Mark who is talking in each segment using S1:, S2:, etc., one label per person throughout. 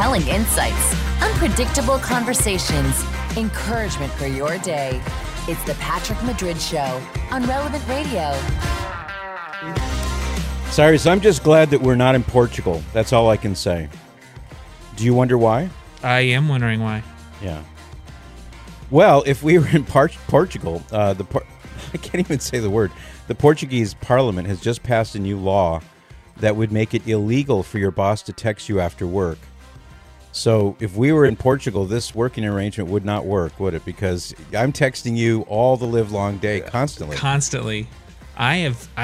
S1: compelling insights, unpredictable conversations, encouragement for your day. It's the Patrick Madrid Show on Relevant Radio.
S2: Cyrus, I'm just glad that we're not in Portugal. That's all I can say. Do you wonder why?
S3: I am wondering why.
S2: Yeah. Well, if we were in Portugal, I can't even say the word. The Portuguese Parliament has just passed a new law that would make it illegal for your boss to text you after work. So if we were in Portugal, this working arrangement would not work, would it? Because I'm texting you all the live long day, constantly.
S3: Constantly. I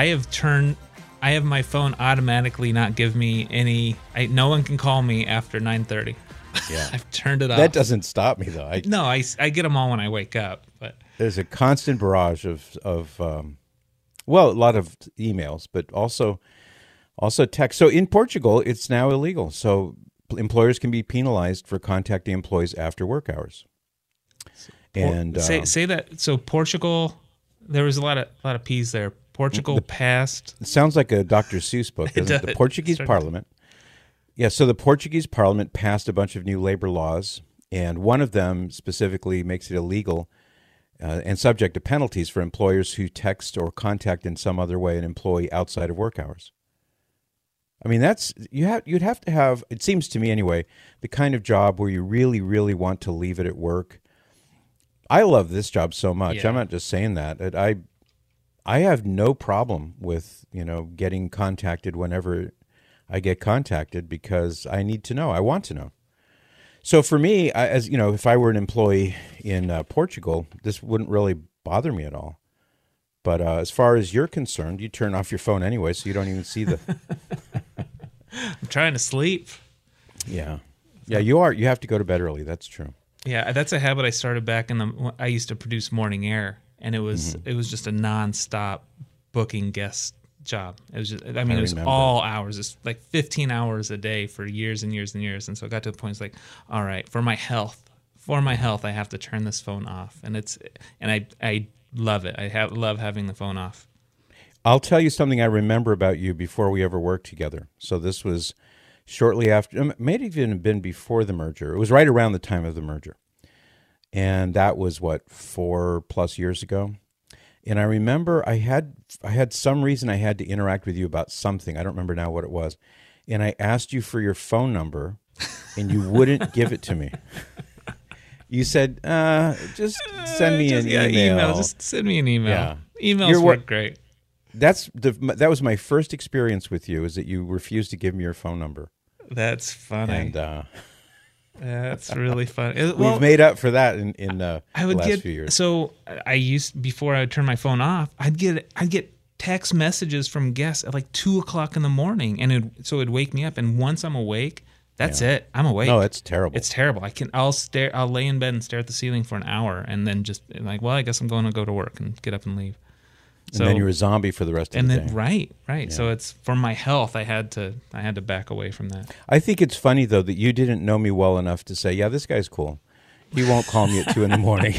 S3: have my phone automatically not give me any. No one can call me after 9:30.
S2: Yeah,
S3: I've turned it off.
S2: That doesn't stop me though.
S3: I get them all when I wake up. But
S2: there's a constant barrage of a lot of emails, but also text. So in Portugal, it's now illegal. So employers can be penalized for contacting employees after work hours. And
S3: say that. So Portugal, there was a lot of P's there. Portugal passed.
S2: It sounds like a Dr. Seuss book, doesn't it? The Portuguese Parliament. Yeah, so the Portuguese Parliament passed a bunch of new labor laws, and one of them specifically makes it illegal and subject to penalties for employers who text or contact in some other way an employee outside of work hours. I mean, you'd have to have, it seems to me anyway, the kind of job where you really, really want to leave it at work. I love this job so much. Yeah. I'm not just saying that. I have no problem with, getting contacted whenever I get contacted because I need to know. I want to know. So for me, if I were an employee in Portugal, this wouldn't really bother me at all. But as far as you're concerned, you turn off your phone anyway, so you don't even see the...
S3: I'm trying to sleep.
S2: Yeah. Yeah, you are. You have to go to bed early. That's true.
S3: Yeah, that's a habit I started back I used to produce Morning Air, and it was just a nonstop booking guest job. It was just, it was all hours. It's like 15 hours a day for years and years and years. And so it got to the point, it's like, all right, for my health, I have to turn this phone off. And I love it. Love having the phone off.
S2: I'll tell you something I remember about you before we ever worked together. So this was shortly after, it may have even been before the merger. It was right around the time of the merger. And that was, 4+ years ago? And I remember I had some reason I had to interact with you about something. I don't remember now what it was. And I asked you for your phone number, and you wouldn't give it to me. You said, just send me an email.
S3: Just send me an email.
S2: Yeah.
S3: Emails work great.
S2: That was my first experience with you, is that you refused to give me your phone number.
S3: That's funny.
S2: And
S3: that's really funny.
S2: We've made up for that in the last few years.
S3: So before I would turn my phone off, I'd get text messages from guests at like 2:00 in the morning, and it'd wake me up. And once I'm awake, that's it. I'm awake.
S2: No, it's terrible.
S3: It's terrible. I'll lay in bed and stare at the ceiling for an hour, and then just like, well, I guess I'm going to go to work and get up and leave.
S2: And then you're a zombie for the rest of the day.
S3: Right. Yeah. So it's for my health. I had to back away from that.
S2: I think it's funny though that you didn't know me well enough to say, yeah, this guy's cool. He won't call me at 2 a.m.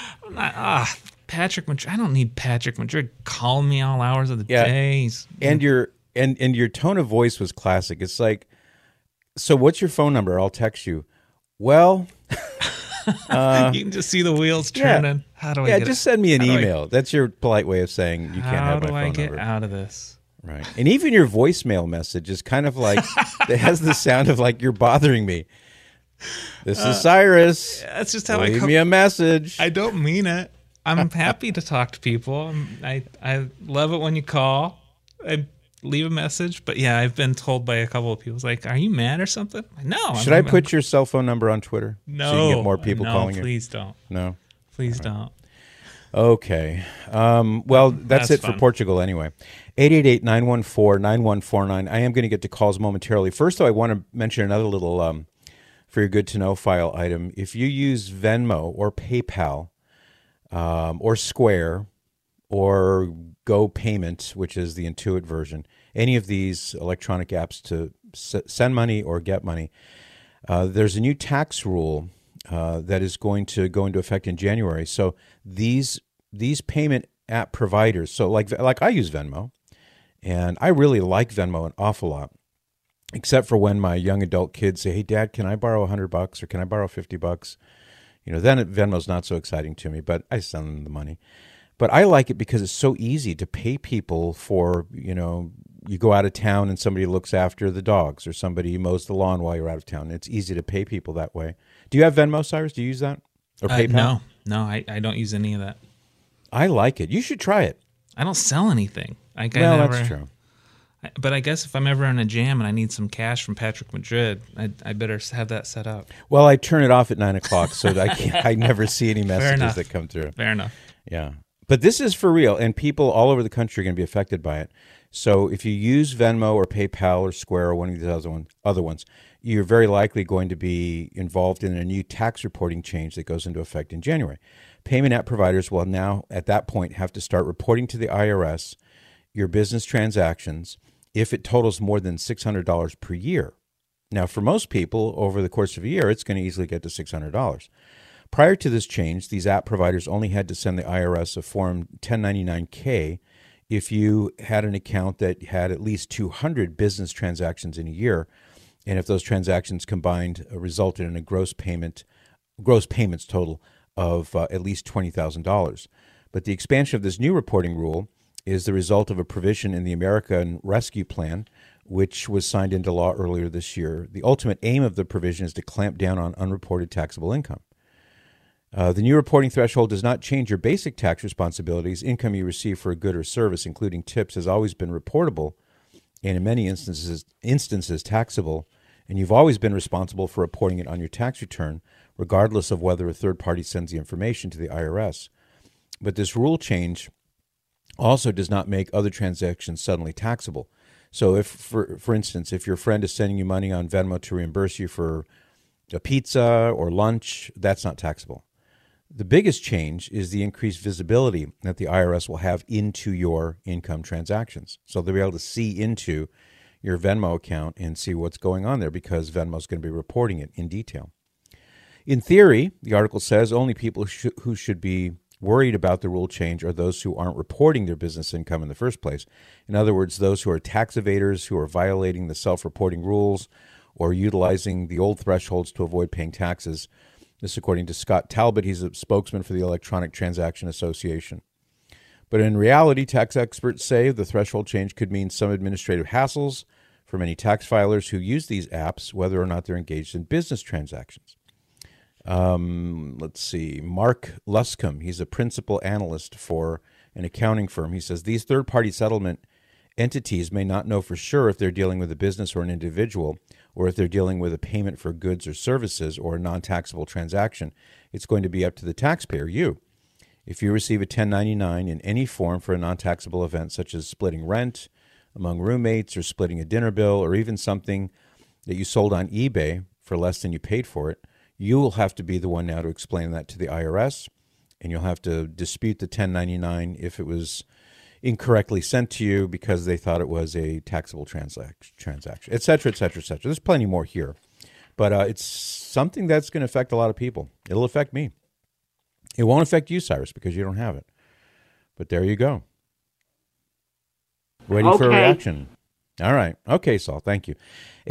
S3: Patrick Madrid. I don't need Patrick Madrid calling me all hours of the day.
S2: And your tone of voice was classic. It's like, so what's your phone number? I'll text you. Well,
S3: you can just see the wheels turning.
S2: Yeah.
S3: How do I get
S2: just send me an email. That's your polite way of saying you can't have my phone number.
S3: How do I get out of this?
S2: Right. And even your voicemail message is kind of like, it has the sound of like, you're bothering me. This is Cyrus.
S3: That's just how
S2: Leave me a message.
S3: I don't mean it. I'm happy to talk to people. I love it when you call. I leave a message. But yeah, I've been told by a couple of people, like, are you mad or something? No.
S2: Should I put your cell phone number on Twitter?
S3: No.
S2: So you can get more people calling you?
S3: Please don't.
S2: No?
S3: Please don't.
S2: Okay. Well, that's it
S3: fun.
S2: for Portugal anyway. 888-914-9149. I am going to get to calls momentarily. First, though, I want to mention another little, for your good to know file item. If you use Venmo or PayPal or Square or Go Payment, which is the Intuit version, any of these electronic apps to send money or get money, there's a new tax rule that is going to go into effect in January. So these payment app providers, so like I use Venmo, and I really like Venmo an awful lot. except for when my young adult kids say, "Hey, Dad, can I borrow $100 or can I borrow $50?" Then Venmo's not so exciting to me, but I send them the money. But I like it because it's so easy to pay people for, you go out of town and somebody looks after the dogs or somebody mows the lawn while you're out of town. It's easy to pay people that way. Do you have Venmo, Cyrus? Do you use that? Or PayPal?
S3: No, I don't use any of that.
S2: I like it. You should try it.
S3: I don't sell anything.
S2: That's true.
S3: But I guess if I'm ever in a jam and I need some cash from Patrick Madrid, I better have that set up.
S2: Well, I turn it off at 9:00 so that I never see any messages that come through.
S3: Fair enough.
S2: Yeah. But this is for real, and people all over the country are going to be affected by it. So if you use Venmo or PayPal or Square or one of these other ones, you're very likely going to be involved in a new tax reporting change that goes into effect in January. Payment app providers will now, at that point, have to start reporting to the IRS your business transactions if it totals more than $600 per year. Now, for most people, over the course of a year, it's going to easily get to $600. Prior to this change, these app providers only had to send the IRS a Form 1099-K if you had an account that had at least 200 business transactions in a year, and if those transactions combined resulted in a gross payments total of at least $20,000. But the expansion of this new reporting rule is the result of a provision in the American Rescue Plan, which was signed into law earlier this year. The ultimate aim of the provision is to clamp down on unreported taxable income. The new reporting threshold does not change your basic tax responsibilities. Income you receive for a good or service, including tips, has always been reportable and in many instances taxable, and you've always been responsible for reporting it on your tax return, regardless of whether a third party sends the information to the IRS. But this rule change also does not make other transactions suddenly taxable. So if, for instance, if your friend is sending you money on Venmo to reimburse you for a pizza or lunch, that's not taxable. The biggest change is the increased visibility that the IRS will have into your income transactions. So they'll be able to see into your Venmo account and see what's going on there because Venmo's going to be reporting it in detail. In theory, the article says only people who should be worried about the rule change are those who aren't reporting their business income in the first place. In other words, those who are tax evaders, who are violating the self-reporting rules, or utilizing the old thresholds to avoid paying taxes. This according to Scott Talbot. He's a spokesman for the Electronic Transaction Association. But in reality, tax experts say the threshold change could mean some administrative hassles for many tax filers who use these apps, whether or not they're engaged in business transactions. Let's see. Mark Luscombe, he's a principal analyst for an accounting firm. He says these third-party settlement entities may not know for sure if they're dealing with a business or an individual, or if they're dealing with a payment for goods or services or a non-taxable transaction. It's going to be up to the taxpayer, you. If you receive a 1099 in any form for a non-taxable event, such as splitting rent among roommates or splitting a dinner bill or even something that you sold on eBay for less than you paid for it, you will have to be the one now to explain that to the IRS, and you'll have to dispute the 1099 if it was incorrectly sent to you because they thought it was a taxable transaction, et cetera, et cetera, et cetera. There's plenty more here, but it's something that's going to affect a lot of people. It'll affect me. It won't affect you, Cyrus, because you don't have it. But there you go. Waiting for a reaction. All right. Okay, Saul. Thank you.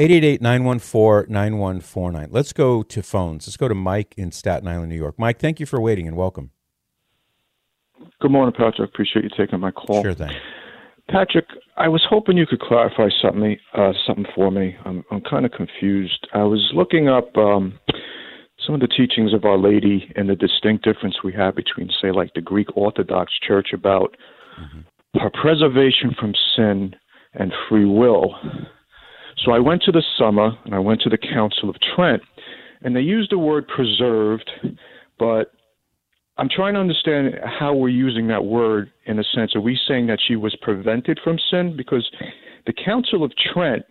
S2: 888-914-9149. Let's go to phones. Let's go to Mike in Staten Island, New York. Mike, thank you for waiting and welcome.
S4: Good morning, Patrick. Appreciate you taking my call.
S2: Sure thing.
S4: Patrick, I was hoping you could clarify something for me. I'm kind of confused. I was looking up some of the teachings of Our Lady and the distinct difference we have between, say, like the Greek Orthodox Church about her preservation from sin and free will. So I went to the Summa and I went to the Council of Trent, and they used the word preserved, but I'm trying to understand how we're using that word in a sense. Are we saying that she was prevented from sin? Because the Council of Trent,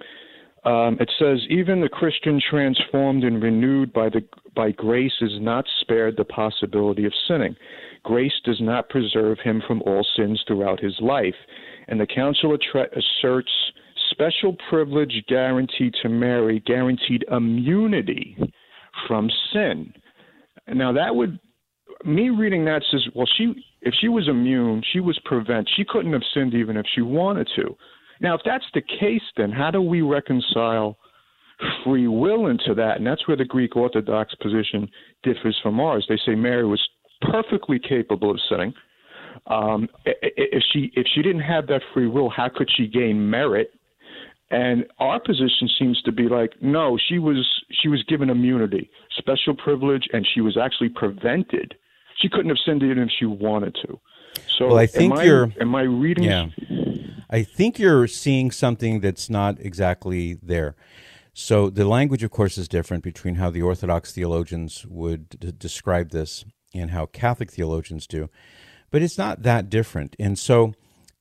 S4: it says, even the Christian transformed and renewed by grace is not spared the possibility of sinning. Grace does not preserve him from all sins throughout his life. And the Council of Trent asserts special privilege guaranteed to Mary, guaranteed immunity from sin. Now that would... Me reading that says, well, if she was immune, she was she couldn't have sinned even if she wanted to. Now, if that's the case, then how do we reconcile free will into that? And that's where the Greek Orthodox position differs from ours. They say Mary was perfectly capable of sinning. If she didn't have that free will, how could she gain merit? And our position seems to be like, no, she was given immunity, special privilege, and she was actually prevented. She couldn't have sinned even if she wanted to. So,
S2: well, I think
S4: am I reading?
S2: Yeah, I think you're seeing something that's not exactly there. So the language, of course, is different between how the Orthodox theologians would describe this and how Catholic theologians do, but it's not that different. And so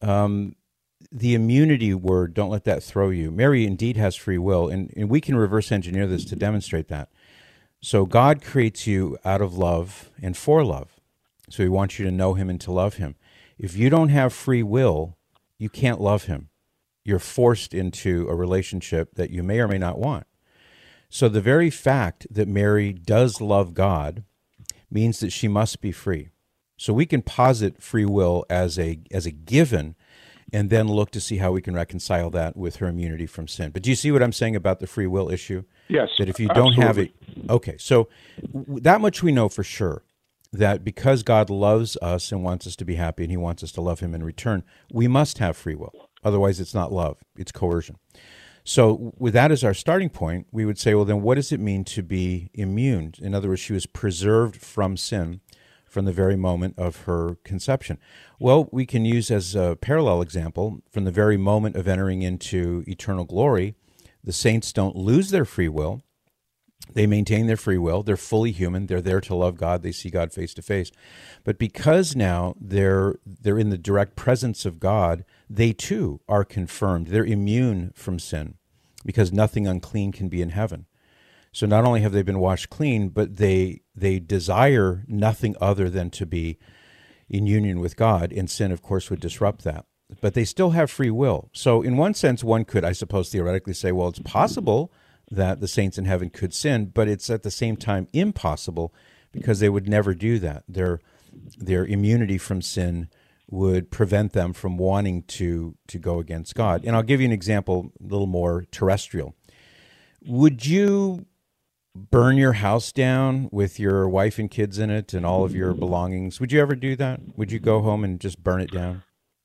S2: the immunity word, don't let that throw you. Mary indeed has free will, and we can reverse engineer this to demonstrate that. So God creates you out of love and for love. So he wants you to know him and to love him. If you don't have free will, you can't love him. You're forced into a relationship that you may or may not want. So the very fact that Mary does love God means that she must be free. So we can posit free will as a given and then look to see how we can reconcile that with her immunity from sin. But do you see what I'm saying about the free will issue?
S4: Yes.
S2: That if you don't have it, okay, so that much we know for sure, that because God loves us and wants us to be happy and he wants us to love him in return, we must have free will. Otherwise, it's not love, it's coercion. So with that as our starting point, we would say, well, then what does it mean to be immune? In other words, she was preserved from sin from the very moment of her conception. Well, we can use as a parallel example, from the very moment of entering into eternal glory, the saints don't lose their free will. They maintain their free will. They're fully human. They're there to love God. They see God face to face. But because now they're in the direct presence of God, they too are confirmed. They're immune from sin because nothing unclean can be in heaven. So not only have they been washed clean, but they desire nothing other than to be in union with God, and sin, of course, would disrupt that. But they still have free will. So in one sense, one could, I suppose, theoretically say, well, it's possible that the saints in heaven could sin, but it's at the same time impossible because they would never do that. Their immunity from sin would prevent them from wanting to go against God. And I'll give you an example, a little more terrestrial. Would you burn your house down with your wife and kids in it and all of your belongings? Would you ever do that? Would you go home and just burn it down?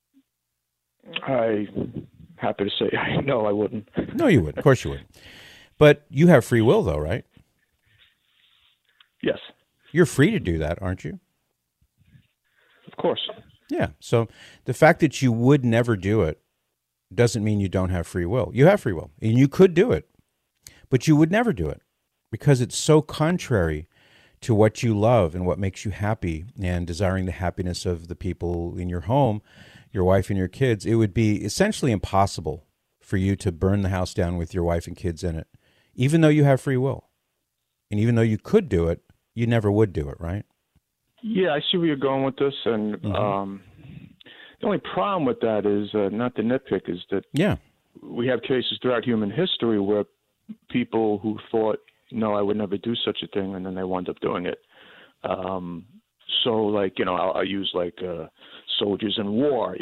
S4: I'm happy to say no, I wouldn't.
S2: No, you wouldn't. Of course you wouldn't. But you have free will, though, right?
S4: Yes.
S2: You're free to do that, aren't you?
S4: Of course.
S2: Yeah. So the fact that you would never do it doesn't mean you don't have free will. You have free will, and you could do it, but you would never do it because it's so contrary to what you love and what makes you happy and desiring the happiness of the people in your home, your wife and your kids. It would be essentially impossible for you to burn the house down with your wife and kids in it, even though you have free will. And even though you could do it, you never would do it, right?
S4: Yeah, I see where you're going with this. And the only problem with that is, not the nitpick, is that we have cases throughout human history where people who thought, no, I would never do such a thing, and then they wound up doing it. So, like, I'll use, like, soldiers in war,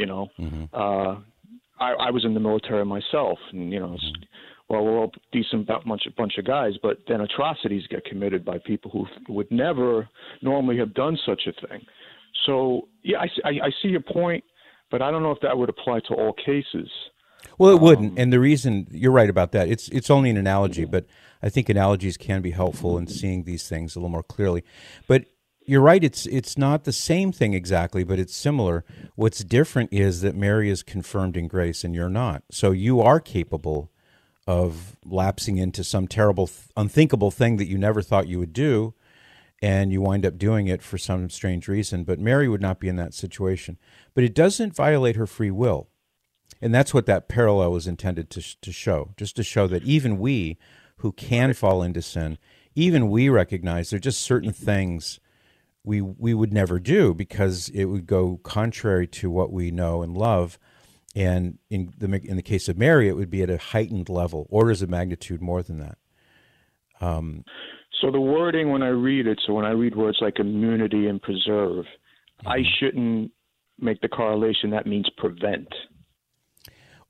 S4: I was in the military myself, and, well, we're all decent bunch of guys, but then atrocities get committed by people who would never normally have done such a thing. So, yeah, I see your point, but I don't know if that would apply to all cases.
S2: Well, it wouldn't, and the reason, you're right about that, it's only an analogy, but I think analogies can be helpful in seeing these things a little more clearly. But you're right, it's not the same thing exactly, but it's similar. What's different is that Mary is confirmed in grace and you're not. So you are capable of lapsing into some terrible, unthinkable thing that you never thought you would do, and you wind up doing it for some strange reason. But Mary would not be in that situation. But it doesn't violate her free will. And that's what that parallel was intended to show, just to show that even we who can fall into sin, even we recognize there are just certain things we would never do because it would go contrary to what we know and love. And in the case of Mary, it would be at a heightened level, orders of magnitude more than that.
S4: So the wording when I read it, so when I read words like immunity and preserve, I shouldn't make the correlation that means prevent.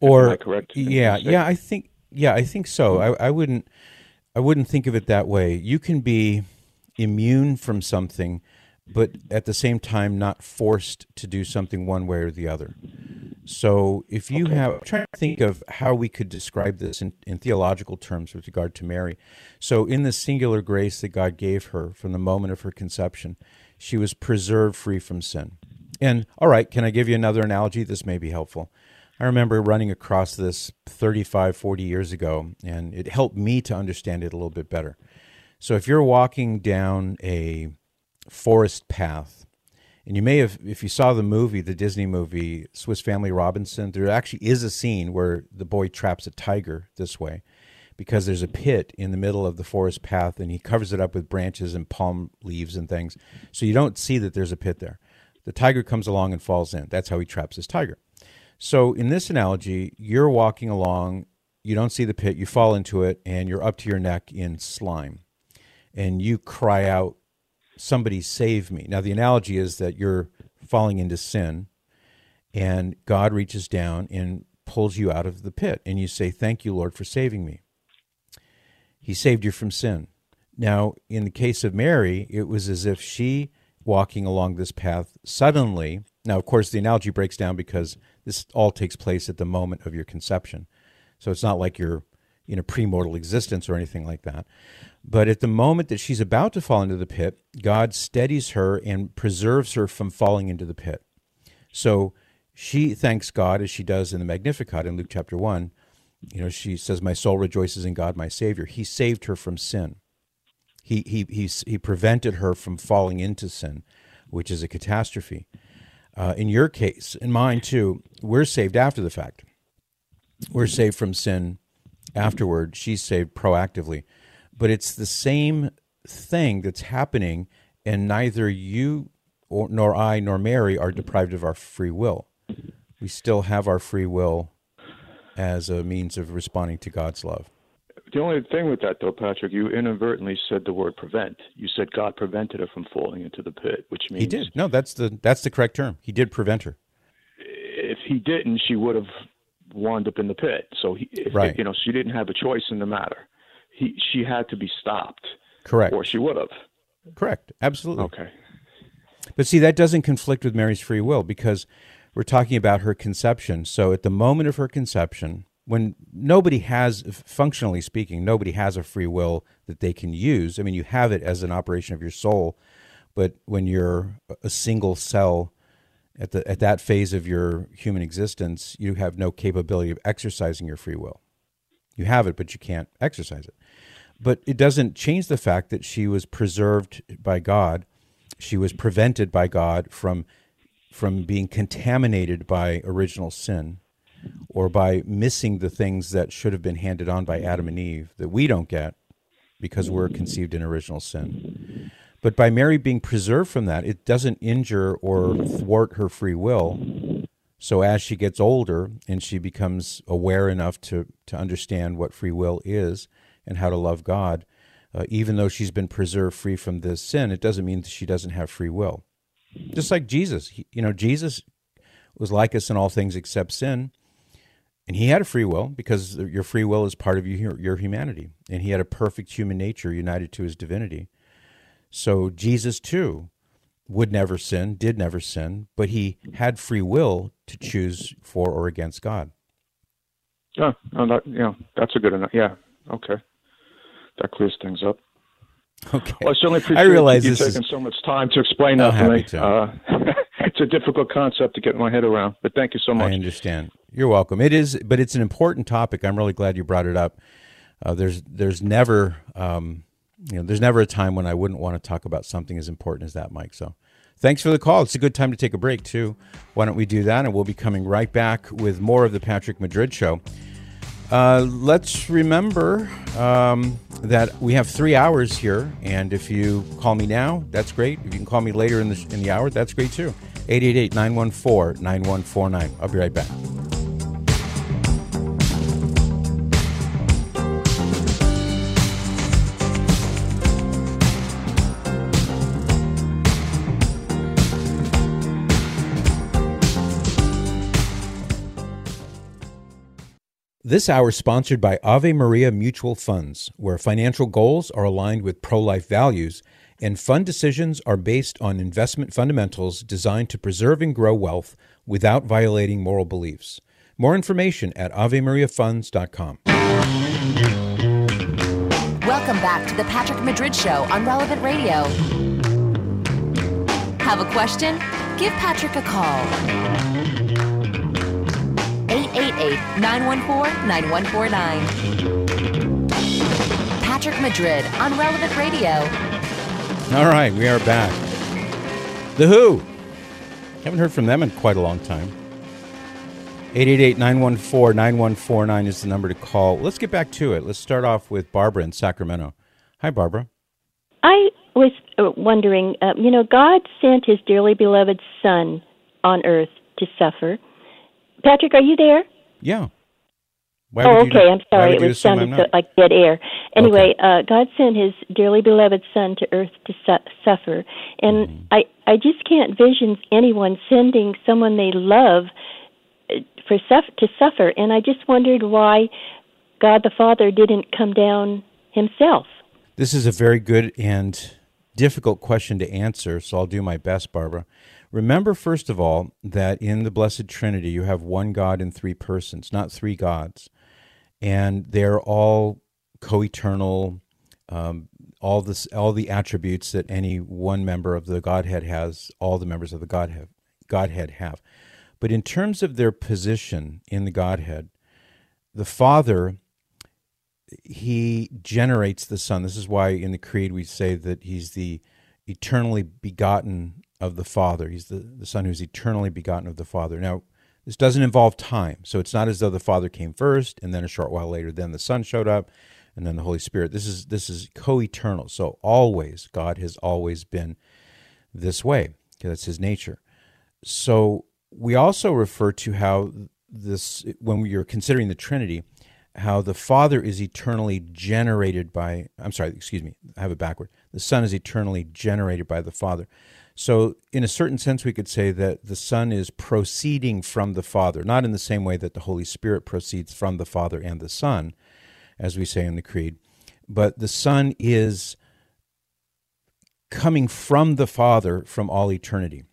S2: Or
S4: am I correct?
S2: Yeah, I think so. I wouldn't think of it that way. You can be immune from something, but at the same time not forced to do something one way or the other. So if you I'm trying to think of how we could describe this in theological terms with regard to Mary. So in the singular grace that God gave her from the moment of her conception, she was preserved free from sin. And all right, can I give you another analogy? This may be helpful. I remember running across this 35, 40 years ago, and it helped me to understand it a little bit better. So if you're walking down a forest path, and you may have, if you saw the Disney movie, Swiss Family Robinson, there actually is a scene where the boy traps a tiger this way, because there's a pit in the middle of the forest path, and he covers it up with branches and palm leaves and things, so you don't see that there's a pit there. The tiger comes along and falls in. That's how he traps his tiger. So in this analogy, you're walking along, you don't see the pit, you fall into it, and you're up to your neck in slime. And you cry out, "Somebody save me." Now, the analogy is that you're falling into sin, and God reaches down and pulls you out of the pit, and you say, "Thank you, Lord, for saving me." He saved you from sin. Now, in the case of Mary, it was as if she, walking along this path, suddenly, now, of course, the analogy breaks down because this all takes place at the moment of your conception. So it's not like you're in a premortal existence or anything like that. But at the moment that she's about to fall into the pit, God steadies her and preserves her from falling into the pit. So she thanks God, as she does in the Magnificat in Luke chapter 1. She says, "My soul rejoices in God, my Savior." He saved her from sin. He prevented her from falling into sin, which is a catastrophe. In your case, in mine too, we're saved after the fact. We're saved from sin afterward. She's saved proactively. But it's the same thing that's happening, and neither you nor I nor Mary are deprived of our free will. We still have our free will as a means of responding to God's love.
S4: The only thing with that, though, Patrick, you inadvertently said the word prevent. You said God prevented her from falling into the pit, which means...
S2: He did. No, that's the correct term. He did prevent her.
S4: If he didn't, she would have wound up in the pit. So,
S2: right.
S4: She didn't have a choice in the matter. She had to be stopped.
S2: Correct.
S4: Or she would have.
S2: Correct. Absolutely.
S4: Okay.
S2: But see, that doesn't conflict with Mary's free will, because we're talking about her conception. So at the moment of her conception, when nobody has, functionally speaking, nobody has a free will that they can use. I mean, you have it as an operation of your soul, but when you're a single cell at that phase of your human existence, you have no capability of exercising your free will. You have it, but you can't exercise it. But it doesn't change the fact that she was preserved by God. She was prevented by God from being contaminated by original sin, or by missing the things that should have been handed on by Adam and Eve that we don't get because we're conceived in original sin. But by Mary being preserved from that, it doesn't injure or thwart her free will. So as she gets older and she becomes aware enough to understand what free will is and how to love God, even though she's been preserved free from this sin, it doesn't mean that she doesn't have free will. Just like Jesus. Jesus was like us in all things except sin. And he had a free will, because your free will is part of your humanity. And he had a perfect human nature united to his divinity. So Jesus, too, would never sin, did never sin, but he had free will to choose for or against God.
S4: Yeah, that's a good enough. Yeah, okay. That clears things up.
S2: Okay.
S4: Well, I certainly appreciate you taking so much time to explain that to me. It's a difficult concept to get my head around, but thank you so much.
S2: I understand. You're welcome. It is, but it's an important topic. I'm really glad you brought it up. There's never a time when I wouldn't want to talk about something as important as that, Mike. So thanks for the call. It's a good time to take a break, too. Why don't we do that? And we'll be coming right back with more of the Patrick Madrid Show. Let's remember that we have 3 hours here, and if you call me now, that's great. If you can call me later in the hour, that's great, too. 888-914-9149. I'll be right back. This hour is sponsored by Ave Maria Mutual Funds, where financial goals are aligned with pro-life values and fund decisions are based on investment fundamentals designed to preserve and grow wealth without violating moral beliefs. More information at AveMariaFunds.com.
S1: Welcome back to the Patrick Madrid Show on Relevant Radio. Have a question? Give Patrick a call. 888-914-9149. Patrick Madrid on Relevant Radio.
S2: All right, we are back. The Who. Haven't heard from them in quite a long time. 888-914-9149 is the number to call. Let's get back to it. Let's start off with Barbara in Sacramento. Hi, Barbara.
S5: I was wondering, God sent his dearly beloved Son on earth to suffer. Patrick, are you there?
S2: Yeah.
S5: Okay. I'm sorry. It was sounding like dead air. Anyway, okay. God sent his dearly beloved Son to earth to suffer. And I just can't vision anyone sending someone they love to suffer. And I just wondered why God the Father didn't come down himself.
S2: This is a very good and difficult question to answer, so I'll do my best, Barbara. Remember, first of all, that in the Blessed Trinity you have one God in three persons, not three gods. And they're all co-eternal, all the attributes that any one member of the Godhead has, all the members of the Godhead have. But in terms of their position in the Godhead, the Father, he generates the Son. This is why in the Creed we say that he's the eternally begotten of the Father. He's the Son who's eternally begotten of the Father. Now, this doesn't involve time, so it's not as though the Father came first, and then a short while later, then the Son showed up, and then the Holy Spirit. This is co-eternal. So always, God has always been this way. That's his nature. So we also refer to how this, when you're considering the Trinity, how the Father is eternally generated by, I have it backward. The Son is eternally generated by the Father. So in a certain sense, we could say that the Son is proceeding from the Father, not in the same way that the Holy Spirit proceeds from the Father and the Son, as we say in the Creed, but the Son is coming from the Father from all eternity.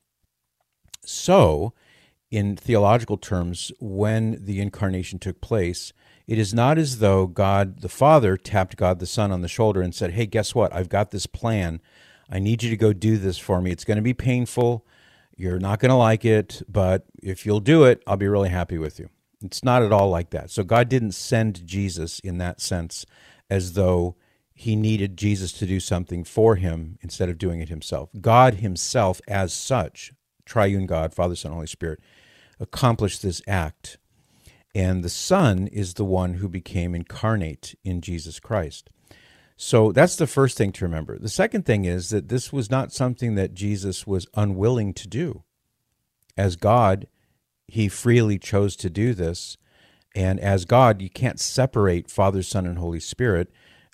S2: So, in theological terms, when the incarnation took place, it is not as though God the Father tapped God the Son on the shoulder and said, hey, guess what? I've got this plan. I need you to go do this for me. It's going to be painful. You're not going to like it, but if you'll do it, I'll be really happy with you. It's not at all like that. So God didn't send Jesus in that sense as though he needed Jesus to do something for him instead of doing it himself. God himself as such, triune God, Father, Son, Holy Spirit, accomplished this act. And the Son is the one who became incarnate in Jesus Christ. So that's the first thing to remember. The second thing is that this was not something that Jesus was unwilling to do. As God, he freely chose to do this. And as God, you can't separate Father, Son, and Holy Spirit.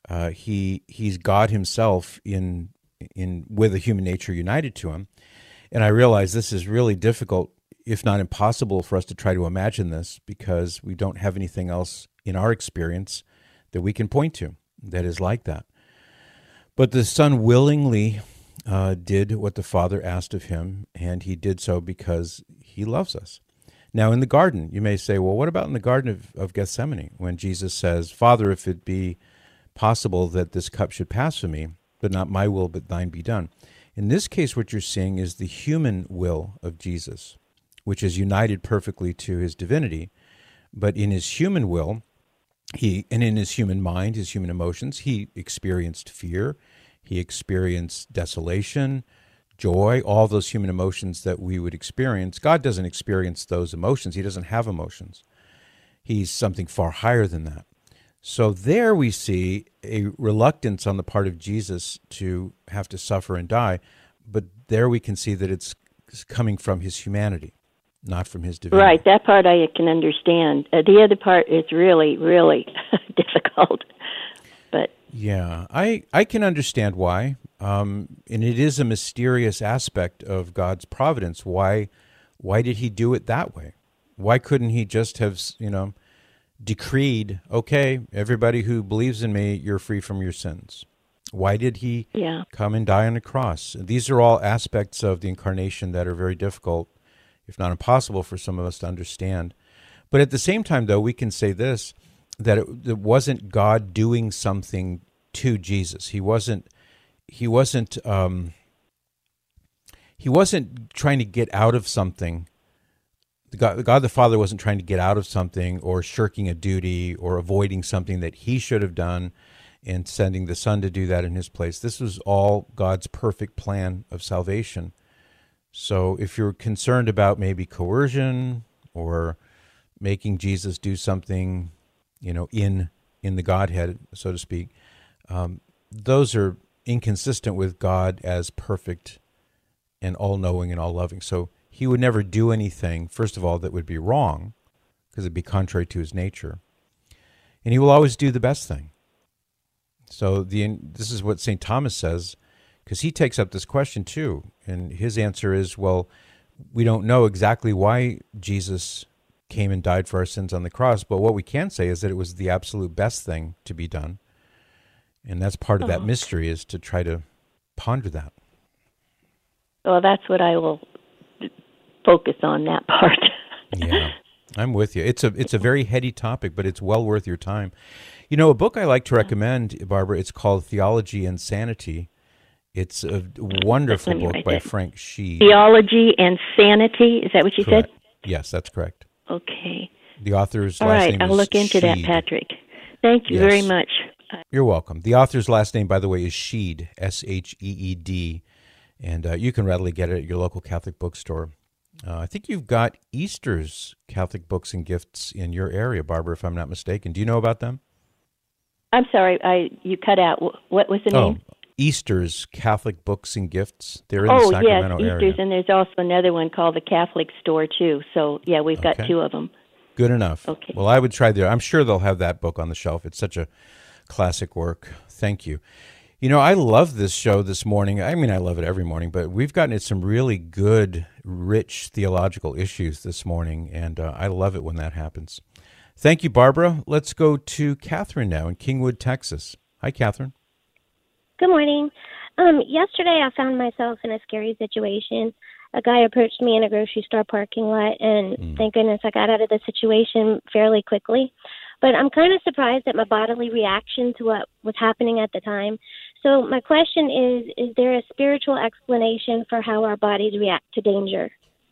S2: He's God himself with a human nature united to him. And I realize this is really difficult, if not impossible, for us to try to imagine this because we don't have anything else in our experience that we can point to that is like that. But the Son willingly did what the Father asked of him, and he did so because he loves us. Now, in the garden, you may say, well, what about in the Garden of Gethsemane when Jesus says, Father, if it be possible that this cup should pass from me, but not my will, but thine be done. In this case, what you're seeing is the human will of Jesus, which is united perfectly to his divinity. But in his human will, in his human mind, his human emotions, he experienced fear, he experienced desolation, joy, all those human emotions that we would experience. God doesn't experience those emotions. He doesn't have emotions. He's something far higher than that. So there we see a reluctance on the part of Jesus to have to suffer and die, but there we can see that it's coming from his humanity, not from his divinity.
S5: Right, that part I can understand. The other part is really, really difficult. But
S2: yeah, I can understand why, and it is a mysterious aspect of God's providence. Why did he do it that way? Why couldn't he just have, decreed, okay, everybody who believes in me, you're free from your sins? Why did he come and die on the cross? These are all aspects of the incarnation that are very difficult, if not impossible, for some of us to understand. But at the same time, though, we can say this, that it wasn't God doing something to Jesus. He wasn't trying to get out of something. God the Father wasn't trying to get out of something or shirking a duty or avoiding something that he should have done and sending the Son to do that in his place. This was all God's perfect plan of salvation. So if you're concerned about maybe coercion or making Jesus do something, in the Godhead, so to speak, those are inconsistent with God as perfect and all-knowing and all-loving. So he would never do anything, first of all, that would be wrong, because it'd be contrary to his nature. And he will always do the best thing. So this is what St. Thomas says, because he takes up this question too. And his answer is, well, we don't know exactly why Jesus came and died for our sins on the cross, but what we can say is that it was the absolute best thing to be done. And that's part of that mystery, is to try to ponder that.
S5: Well, that's what I will focus on, that part.
S2: Yeah, I'm with you. It's a very heady topic, but it's well worth your time. A book I like to recommend, Barbara, it's called Theology and Sanity. It's a wonderful book by Frank Sheed.
S5: Theology and Sanity, is that what you
S2: correct.
S5: said?
S2: Yes, that's correct.
S5: Okay.
S2: The author's
S5: All
S2: last
S5: right,
S2: name
S5: I'll
S2: is
S5: look into that,
S2: Sheed.
S5: Patrick. Thank you very much.
S2: You're welcome. The author's last name, by the way, is Sheed, Sheed, and you can readily get it at your local Catholic bookstore. I think you've got Easter's Catholic Books and Gifts in your area, Barbara, if I'm not mistaken. Do you know about them?
S5: I'm sorry, you cut out. What was the name?
S2: Easter's Catholic Books and Gifts. They're in the Sacramento area.
S5: Easter's, and there's also another one called the Catholic Store, too. So, yeah, we've got two of them.
S2: Good enough.
S5: Okay.
S2: Well, I would try there. I'm sure they'll have that book on the shelf. It's such a classic work. Thank you. I love this show this morning. I mean, I love it every morning, but we've gotten into some really good, rich theological issues this morning, and I love it when that happens. Thank you, Barbara. Let's go to Catherine now in Kingwood, Texas. Hi, Catherine.
S6: Good morning. Yesterday, I found myself in a scary situation. A guy approached me in a grocery store parking lot, and thank goodness I got out of the situation fairly quickly. But I'm kind of surprised at my bodily reaction to what was happening at the time. So my question is there a spiritual explanation for how our bodies react to danger?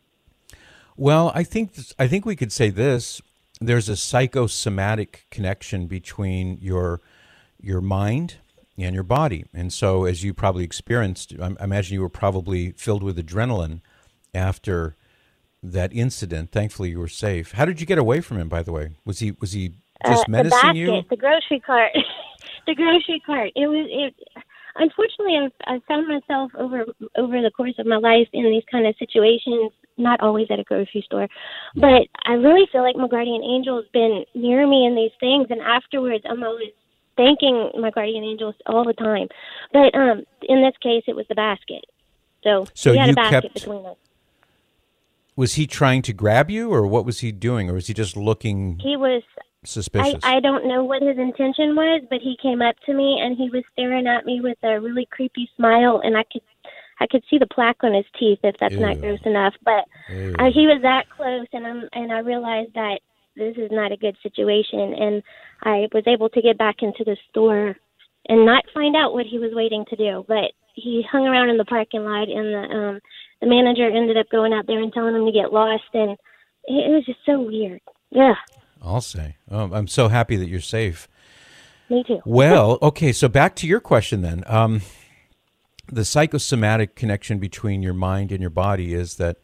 S2: Well, I think we could say this. There's a psychosomatic connection between your mind and your body. And so as you probably experienced, I imagine you were probably filled with adrenaline after that incident. Thankfully, you were safe. How did you get away from him, by the way? Was he just menacing you?
S6: The grocery cart. The grocery cart. Unfortunately, I found myself over the course of my life in these kind of situations, not always at a grocery store, but I really feel like my guardian angel has been near me in these things, and afterwards I'm always thanking my guardian angels all the time. But in this case, it was the basket. So we had a basket between us.
S2: Was he trying to grab you, or what was he doing, or was he just looking?
S6: He was
S2: suspicious.
S6: I don't know what his intention was, but he came up to me and he was staring at me with a really creepy smile, and I could see the plaque on his teeth, if that's not gross enough. But he was that close, and I realized that this is not a good situation, and I was able to get back into the store and not find out what he was waiting to do. But he hung around in the parking lot, and the manager ended up going out there and telling him to get lost, and it was just so weird. Yeah.
S2: I'll say. Oh, I'm so happy that you're safe.
S6: Me too.
S2: Well, okay, so back to your question then. The psychosomatic connection between your mind and your body is that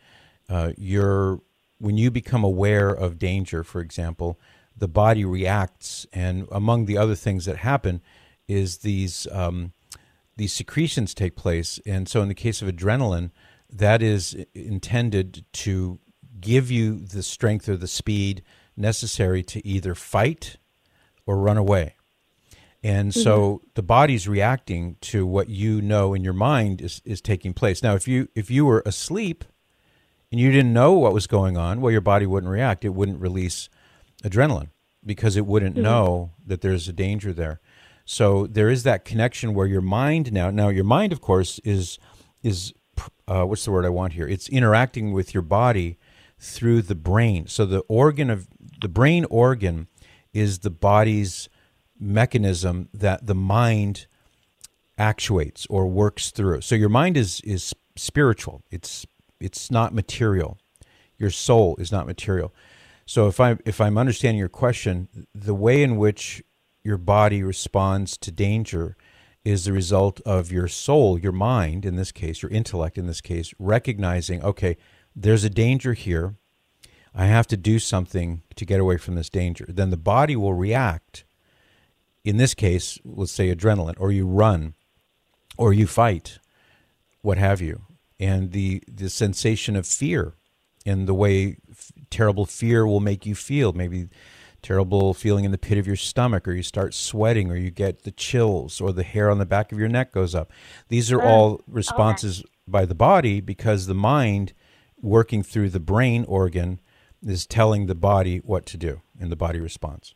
S2: when you become aware of danger, for example, the body reacts, and among the other things that happen is these secretions take place. And so in the case of adrenaline, that is intended to give you the strength or the speed necessary to either fight or run away. And so the body's reacting to what you know in your mind is taking place. Now, if you were asleep and you didn't know what was going on, well, your body wouldn't react. It wouldn't release adrenaline. because it wouldn't know that there's a danger there. So there is that connection where your mind now your mind, of course, is what's the word I want here? It's interacting with your body through the brain. So the brain organ is the body's mechanism that the mind actuates or works through. So your mind is spiritual. It's not material. Your soul is not material. So if I'm understanding your question, the way in which your body responds to danger is the result of your soul, your mind in this case, your intellect in this case, recognizing, okay, there's a danger here. I have to do something to get away from this danger. Then the body will react. In this case, let's say adrenaline, or you run, or you fight, what have you. And the sensation of fear and the way terrible fear will make you feel, maybe terrible feeling in the pit of your stomach, or you start sweating, or you get the chills, or the hair on the back of your neck goes up. These are all responses by the body, because the mind, working through the brain organ, is telling the body what to do, and the body responds.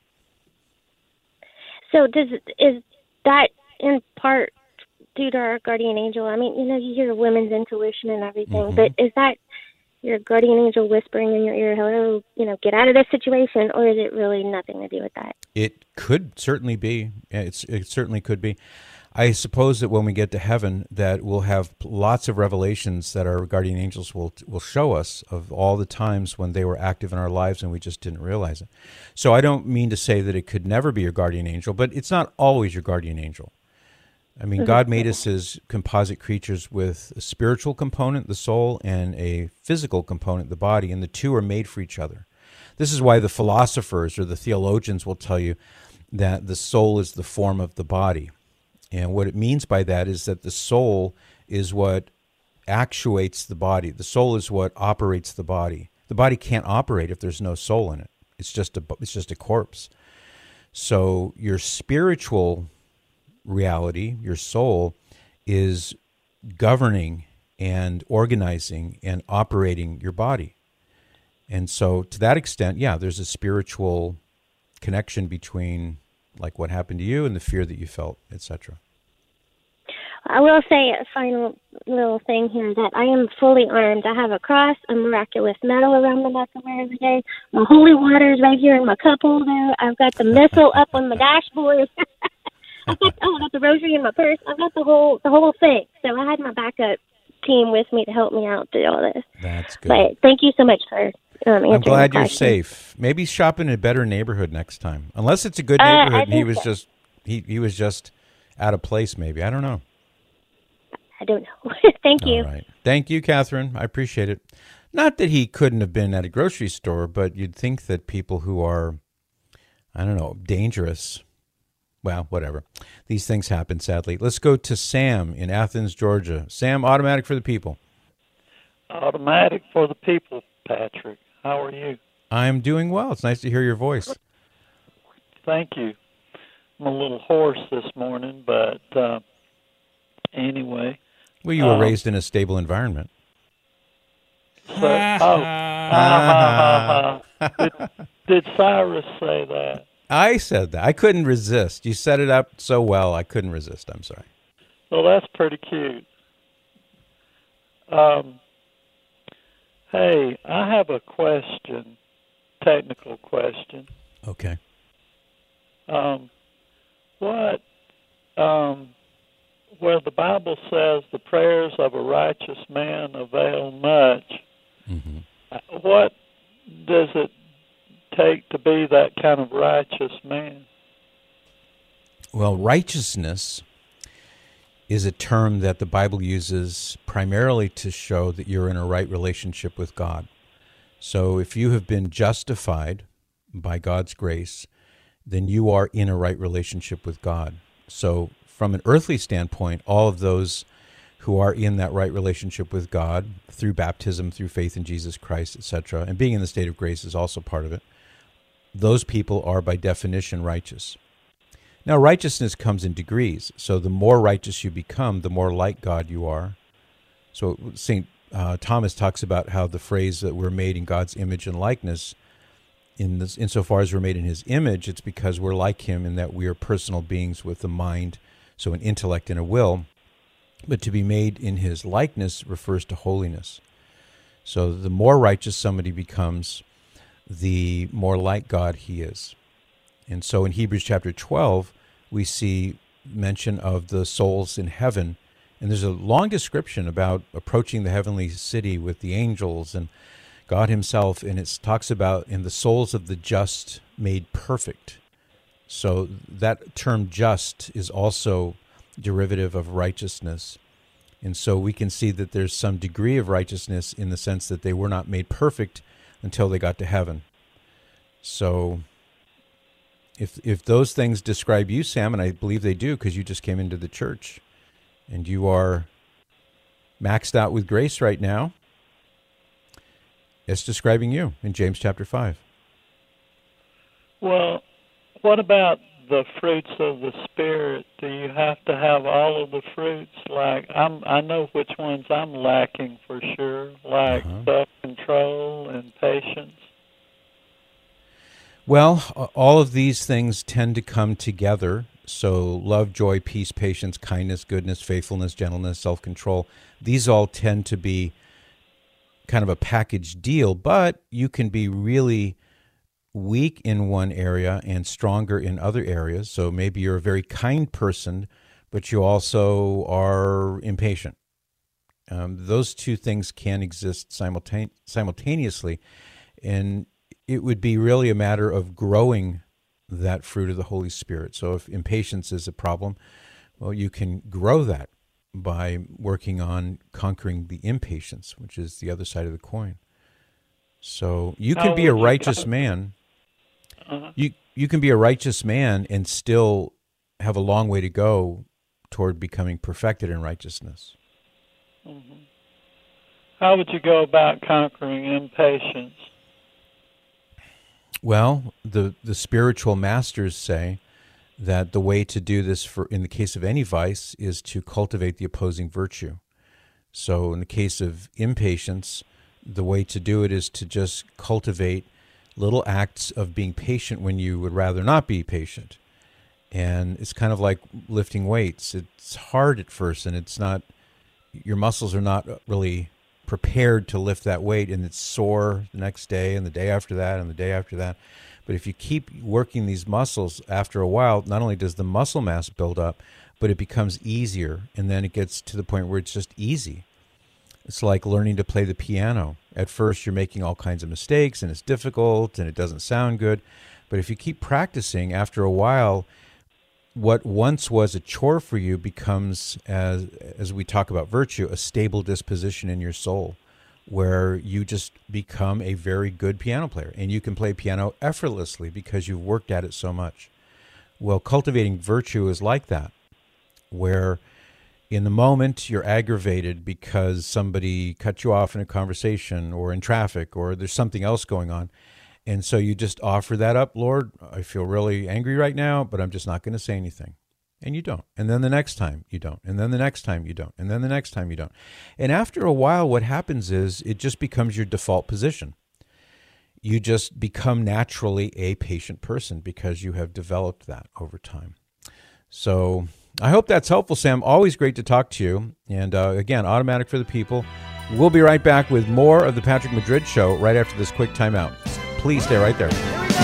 S6: So is that in part due to our guardian angel? I mean, you hear women's intuition and everything, but is that your guardian angel whispering in your ear, hello, get out of this situation, or is it really nothing to do with that? It
S2: could certainly be. It certainly could be. I suppose that when we get to heaven, that we'll have lots of revelations that our guardian angels will show us of all the times when they were active in our lives and we just didn't realize it. So I don't mean to say that it could never be your guardian angel, but it's not always your guardian angel. I mean, God made us as composite creatures with a spiritual component, the soul, and a physical component, the body, and the two are made for each other. This is why the philosophers or the theologians will tell you that the soul is the form of the body. And what it means by that is that the soul is what actuates the body. The soul is what operates the body. The body can't operate if there's no soul in it. It's just a corpse. So your spiritual reality, your soul, is governing and organizing and operating your body. And so to that extent, yeah, there's a spiritual connection between like what happened to you and the fear that you felt, etc.
S6: I will say a final little thing here, that I am fully armed. I have a cross, a miraculous medal around the neck I wear every day. My holy water is right here in my cup holder. I've got the missal up on my dashboard. I got the rosary in my purse. I've got the whole thing. So I had my backup team with me to help me out through all this.
S2: That's good.
S6: But thank you so much for answering.
S2: I'm glad you're safe. Maybe shop in a better neighborhood next time. Unless it's a good neighborhood and he was just out of place maybe. I don't know.
S6: I don't know. Thank you.
S2: All right. Thank you, Catherine. I appreciate it. Not that he couldn't have been at a grocery store, but you'd think that people who are, I don't know, dangerous, well, whatever. These things happen, sadly. Let's go to Sam in Athens, Georgia. Sam, automatic for the people.
S7: Automatic for the people, Patrick. How are you?
S2: I'm doing well. It's nice to hear your voice.
S7: Thank you. I'm a little hoarse this morning, but anyway.
S2: Well, you were raised in a stable environment.
S7: Did Cyrus say that?
S2: I said that. I couldn't resist. You set it up so well, I couldn't resist. I'm sorry.
S7: Well, that's pretty cute. Hey, I have a question, technical question.
S2: Okay.
S7: Where the Bible says the prayers of a righteous man avail much, what does it take to be that kind of righteous man?
S2: Well, righteousness is a term that the Bible uses primarily to show that you're in a right relationship with God. So if you have been justified by God's grace, then you are in a right relationship with God. So from an earthly standpoint, all of those who are in that right relationship with God through baptism, through faith in Jesus Christ, etc., and being in the state of grace is also part of it, those people are by definition righteous. Now, righteousness comes in degrees. So the more righteous you become, the more like God you are. So St. Thomas talks about how the phrase that we're made in God's image and likeness insofar as we're made in his image, it's because we're like him in that we are personal beings with a mind, so an intellect and a will. But to be made in his likeness refers to holiness. So the more righteous somebody becomes, the more like God he is. And so in Hebrews chapter 12, we see mention of the souls in heaven. And there's a long description about approaching the heavenly city with the angels and God himself, and it talks about in the souls of the just made perfect. So that term just is also derivative of righteousness. And so we can see that there's some degree of righteousness in the sense that they were not made perfect until they got to heaven. So if those things describe you, Sam, and I believe they do because you just came into the church and you are maxed out with grace right now, it's describing you in James chapter 5.
S7: Well, what about the fruits of the Spirit? Do you have to have all of the fruits? Like, I know which ones I'm lacking for sure, like self-control and patience.
S2: Well, all of these things tend to come together. So love, joy, peace, patience, kindness, goodness, faithfulness, gentleness, self-control. These all tend to be kind of a package deal, but you can be really weak in one area and stronger in other areas. So maybe you're a very kind person, but you also are impatient. Those two things can exist simultaneously, and it would be really a matter of growing that fruit of the Holy Spirit. So if impatience is a problem, well, you can grow that by working on conquering the impatience, which is the other side of the coin. So you can be a righteous man. You can be a righteous man and still have a long way to go toward becoming perfected in righteousness.
S7: Mm-hmm. How would you go about conquering impatience?
S2: Well, the spiritual masters say that the way to do this, in the case of any vice, is to cultivate the opposing virtue. So in the case of impatience, the way to do it is to just cultivate little acts of being patient when you would rather not be patient. And it's kind of like lifting weights. It's hard at first, and it's not, your muscles are not really prepared to lift that weight, and it's sore the next day and the day after that and the day after that. But if you keep working these muscles, after a while, not only does the muscle mass build up, but it becomes easier, and then it gets to the point where it's just easy. It's like learning to play the piano. At first, you're making all kinds of mistakes, and it's difficult, and it doesn't sound good. But if you keep practicing, after a while, what once was a chore for you becomes, as we talk about virtue, a stable disposition in your soul, where you just become a very good piano player, and you can play piano effortlessly because you've worked at it so much. Well, cultivating virtue is like that, where in the moment you're aggravated because somebody cut you off in a conversation or in traffic or there's something else going on. And so you just offer that up. Lord, I feel really angry right now, but I'm just not going to say anything. And you don't. And then the next time you don't. And then the next time you don't. And then the next time you don't. And after a while, what happens is it just becomes your default position. You just become naturally a patient person because you have developed that over time. So I hope that's helpful, Sam. Always great to talk to you. And again, Automatic for the People. We'll be right back with more of the Patrick Madrid Show right after this quick timeout. Please stay right there.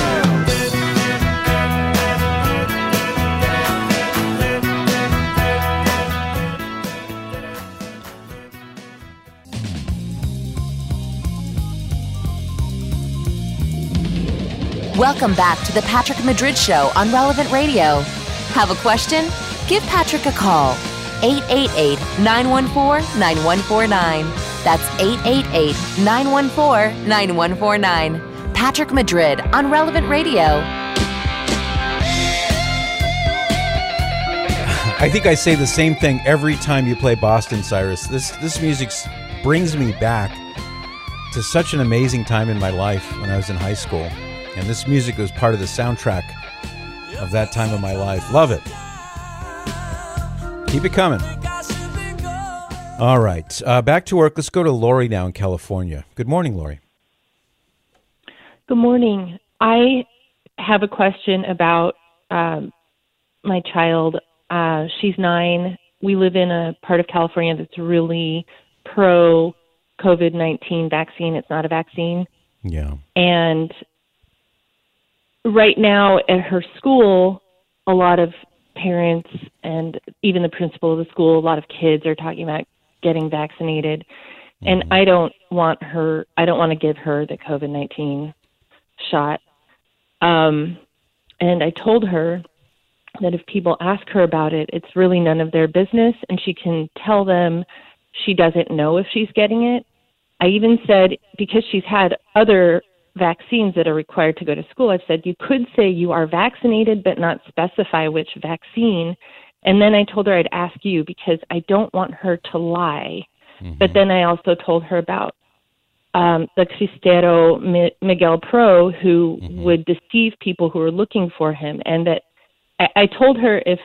S1: Welcome back to the Patrick Madrid Show on Relevant Radio. Have a question? Give Patrick a call. 888-914-9149. That's 888-914-9149. Patrick Madrid on Relevant Radio.
S2: I think I say the same thing every time you play Boston, Cyrus. This music brings me back to such an amazing time in my life when I was in high school. And this music was part of the soundtrack of that time of my life. Love it. Keep it coming. All right. Back to work. Let's go to Lori now in California. Good morning, Lori.
S5: Good morning.
S8: I have a question about my child. She's 9. We live in a part of California that's really pro COVID-19 vaccine. It's not a vaccine.
S2: Yeah.
S8: And right now at her school, a lot of parents and even the principal of the school, a lot of kids are talking about getting vaccinated. And I don't want to give her the COVID-19 shot. And I told her that if people ask her about it, it's really none of their business, and she can tell them she doesn't know if she's getting it. I even said, because she's had other vaccines that are required to go to school, I've said, you could say you are vaccinated but not specify which vaccine. And then I told her I'd ask you because I don't want her to lie. But then I also told her about the Cristero Miguel Pro, who would deceive people who are looking for him. And that I told her if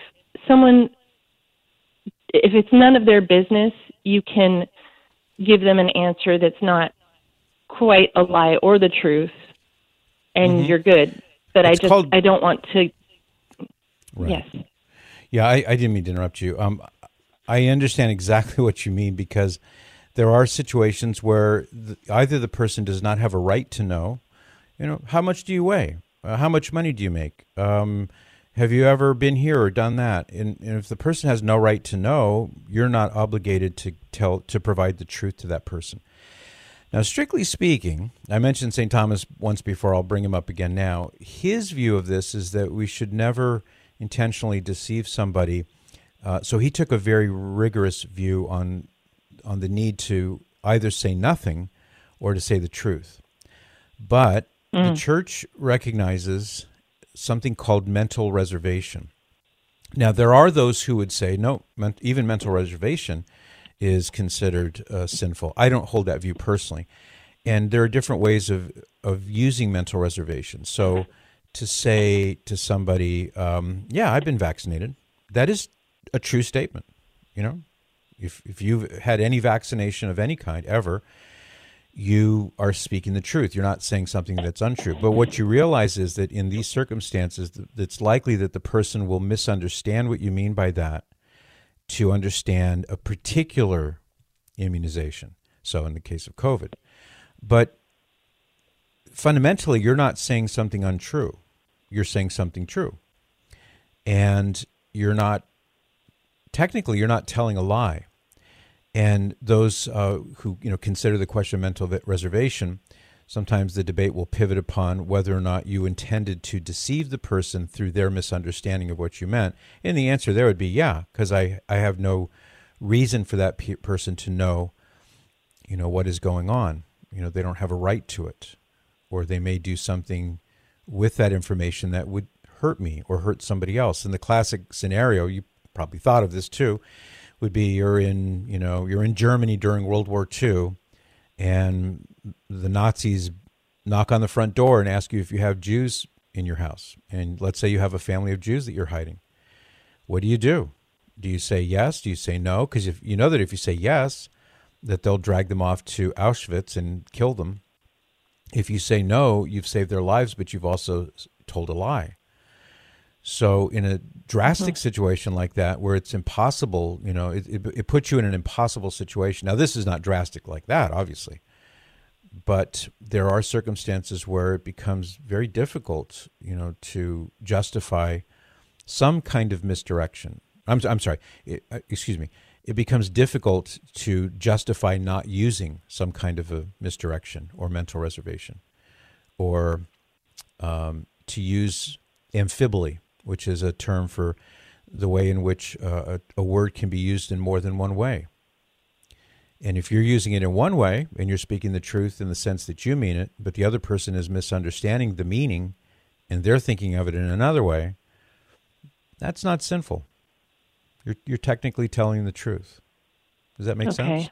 S8: it's none of their business, you can give them an answer that's not quite a lie or the truth, and you're good. But I don't want to. Right. Yes.
S2: Yeah, I didn't mean to interrupt you. I understand exactly what you mean, because there are situations where either the person does not have a right to know, how much do you weigh? How much money do you make? Have you ever been here or done that? And if the person has no right to know, you're not obligated to provide the truth to that person. Now, strictly speaking, I mentioned St. Thomas once before. I'll bring him up again now. His view of this is that we should never intentionally deceive somebody. So he took a very rigorous view on the need to either say nothing or to say the truth. But the church recognizes something called mental reservation. Now, there are those who would say, no, even mental reservation is considered sinful. I don't hold that view personally. And there are different ways of using mental reservation. So to say to somebody, yeah, I've been vaccinated, that is a true statement. If you've had any vaccination of any kind ever, you are speaking the truth. You're not saying something that's untrue. But what you realize is that in these circumstances, it's likely that the person will misunderstand what you mean by that to understand a particular immunization. So in the case of COVID. But fundamentally, you're not saying something untrue. You're saying something true. And you're not telling a lie. And those who consider the question of mental reservation, sometimes the debate will pivot upon whether or not you intended to deceive the person through their misunderstanding of what you meant. And the answer there would be yeah, because I have no reason for that person to know, what is going on. They don't have a right to it, or they may do something with that information that would hurt me or hurt somebody else. In the classic scenario, you probably thought of this too, would be you're in Germany during World War II, and the Nazis knock on the front door and ask you if you have Jews in your house. And let's say you have a family of Jews that you're hiding. What do? Do you say yes? Do you say no? Because if you know that if you say yes, that they'll drag them off to Auschwitz and kill them. If you say no, you've saved their lives, but you've also told a lie. So in a drastic situation like that, where it's impossible, it puts you in an impossible situation. Now, this is not drastic like that, obviously, but there are circumstances where it becomes very difficult, to justify some kind of misdirection. I'm sorry, excuse me. It becomes difficult to justify not using some kind of a misdirection or mental reservation, or to use amphibole, which is a term for the way in which a word can be used in more than one way. And if you're using it in one way and you're speaking the truth in the sense that you mean it, but the other person is misunderstanding the meaning and they're thinking of it in another way, that's not sinful. You're technically telling the truth. Does that make sense?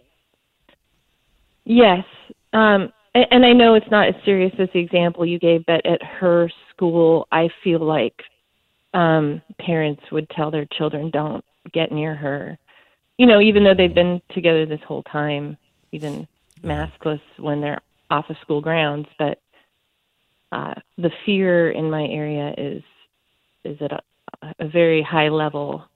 S8: Yes. And I know it's not as serious as the example you gave, but at her school, I feel like parents would tell their children, don't get near her, even though they've been together this whole time, even maskless when they're off of school grounds. But the fear in my area is at a very high level.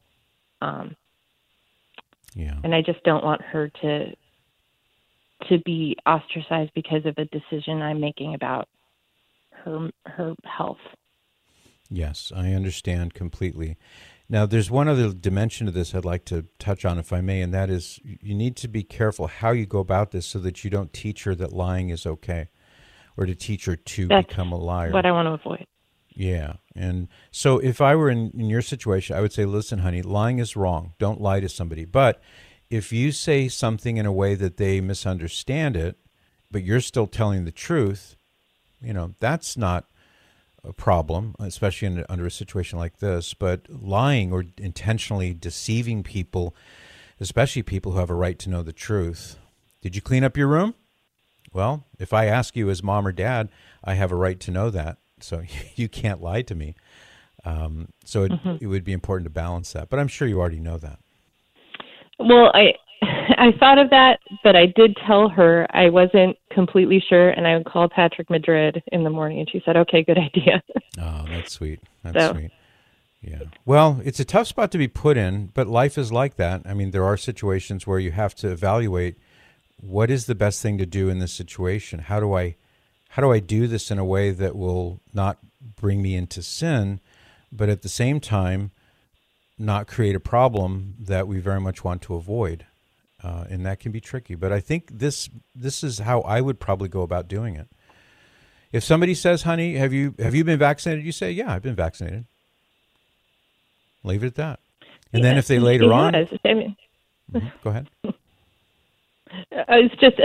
S8: And I just don't want her to be ostracized because of a decision I'm making about her health.
S2: Yes, I understand completely. Now, there's one other dimension to this I'd like to touch on, if I may, and that is you need to be careful how you go about this so that you don't teach her that lying is okay, or to teach her to become a liar.
S8: What I want to avoid.
S2: Yeah. And so if I were in your situation, I would say, listen, honey, lying is wrong. Don't lie to somebody. But if you say something in a way that they misunderstand it, but you're still telling the truth, that's not a problem, especially under a situation like this. But lying or intentionally deceiving people, especially people who have a right to know the truth. Did you clean up your room? Well, if I ask you as mom or dad, I have a right to know that. So you can't lie to me. So it would be important to balance that. But I'm sure you already know that.
S8: Well, I thought of that, but I did tell her I wasn't completely sure, and I would call Patrick Madrid in the morning, and she said, okay, good idea.
S2: Oh, that's sweet. That's sweet. Yeah. Well, it's a tough spot to be put in, but life is like that. I mean, there are situations where you have to evaluate what is the best thing to do in this situation. How do I do this in a way that will not bring me into sin, but at the same time not create a problem that we very much want to avoid? And that can be tricky. But I think this is how I would probably go about doing it. If somebody says, honey, have you been vaccinated? You say, yeah, I've been vaccinated. Leave it at that. And then if they later on... Go ahead.
S8: It's just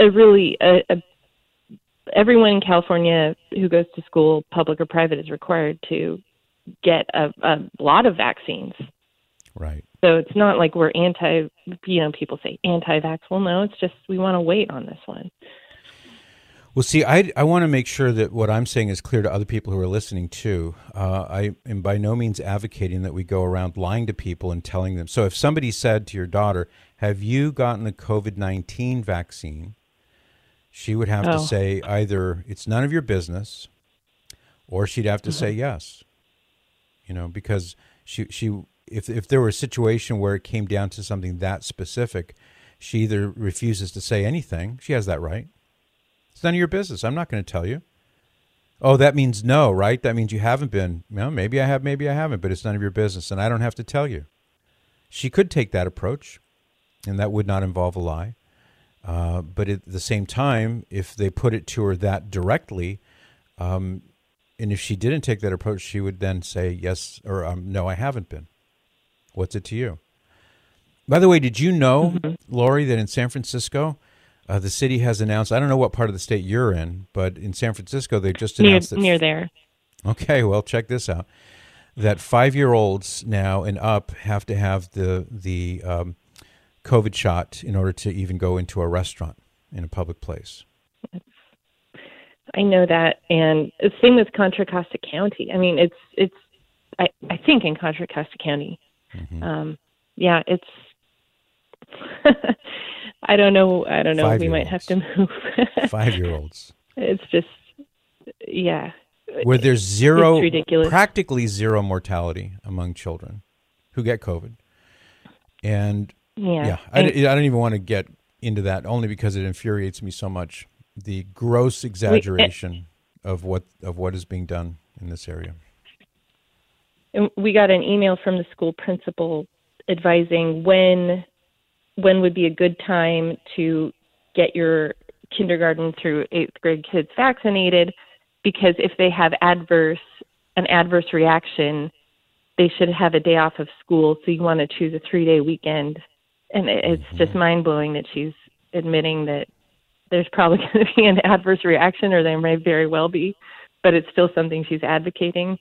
S8: everyone in California who goes to school, public or private, is required to get a lot of vaccines.
S2: Right.
S8: So it's not like we're people say anti-vax. Well, no, it's just we want to wait on this one.
S2: Well, see, I want to make sure that what I'm saying is clear to other people who are listening too. I am by no means advocating that we go around lying to people and telling them. So if somebody said to your daughter, have you gotten the COVID-19 vaccine? She would have to say either it's none of your business, or she'd have to say yes. Because if there were a situation where it came down to something that specific, she either refuses to say anything. She has that right. It's none of your business. I'm not going to tell you. Oh, that means no, right? That means you haven't been. Maybe I have, maybe I haven't, but it's none of your business, and I don't have to tell you. She could take that approach, and that would not involve a lie. But at the same time, if they put it to her that directly, and if she didn't take that approach, she would then say yes or no, I haven't been. What's it to you? By the way, did you know, Lori, that in San Francisco, the city has announced, I don't know what part of the state you're in, but in San Francisco, they've just announced that...
S8: Near there.
S2: Okay, well, check this out. That 5-year-olds now and up have to have the COVID shot in order to even go into a restaurant in a public place.
S8: I know that, and the same with Contra Costa County. I mean, I think in Contra Costa County, it's. I don't know. We might have to move.
S2: 5-year-olds.
S8: It's just,
S2: where there's practically zero mortality among children who get COVID, and I don't even want to get into that, only because it infuriates me so much. The gross exaggeration of what is being done in this area.
S8: And we got an email from the school principal advising when would be a good time to get your kindergarten through 8th grade kids vaccinated, because if they have an adverse reaction, they should have a day off of school. So you want to choose a 3-day weekend. And it's just mind-blowing that she's admitting that there's probably going to be an adverse reaction, or there may very well be, but it's still something she's advocating.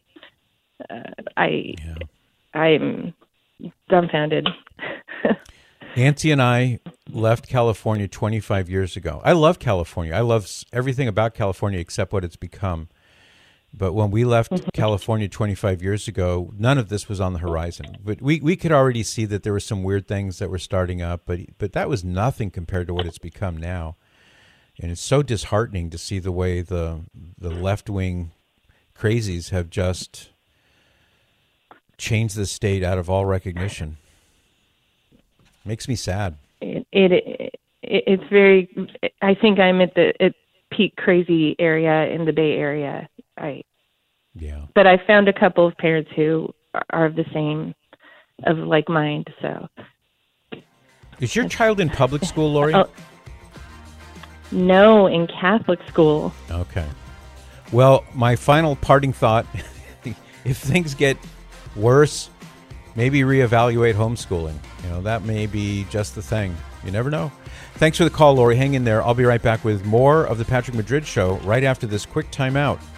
S8: I'm dumbfounded.
S2: Nancy and I left California 25 years ago. I love California. I love everything about California except what it's become. But when we left California 25 years ago, none of this was on the horizon. But we could already see that there were some weird things that were starting up, but that was nothing compared to what it's become now. And it's so disheartening to see the way the left-wing crazies have just changed the state out of all recognition. Makes me sad.
S8: It's very. I think I'm at peak crazy area in the Bay Area.
S2: Yeah.
S8: But I found a couple of parents who are of the same, of like mind. So.
S2: Is your child in public school, Lori?
S8: No, in Catholic school.
S2: Okay. Well, my final parting thought: if things get worse, maybe reevaluate homeschooling. That may be just the thing. You never know. Thanks for the call, Lori. Hang in there. I'll be right back with more of the Patrick Madrid Show right after this quick timeout.